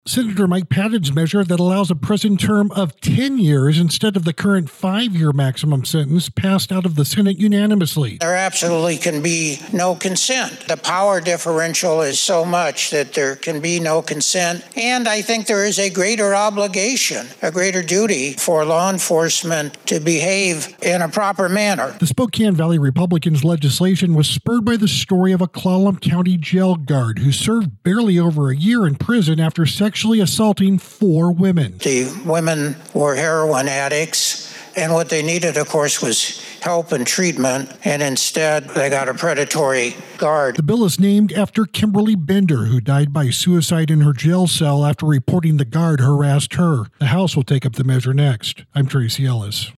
Senator Mike Patton's measure that allows a prison term of 10 years instead of the current 5-year maximum sentence passed out of the Senate unanimously. There absolutely can be no consent. The power differential is so much that there can be no consent. And I think there is a greater obligation, a greater duty for law enforcement to behave in a proper manner. The Spokane Valley Republicans' legislation was spurred by the story of a Clallam County jail guard who served barely over a year in prison after sexually assaulting 4 women. The women were heroin addicts, and what they needed, of course, was help and treatment, and instead they got a predatory guard. The bill is named after Kimberly Bender, who died by suicide in her jail cell after reporting the guard harassed her. The House will take up the measure next. I'm Tracy Ellis.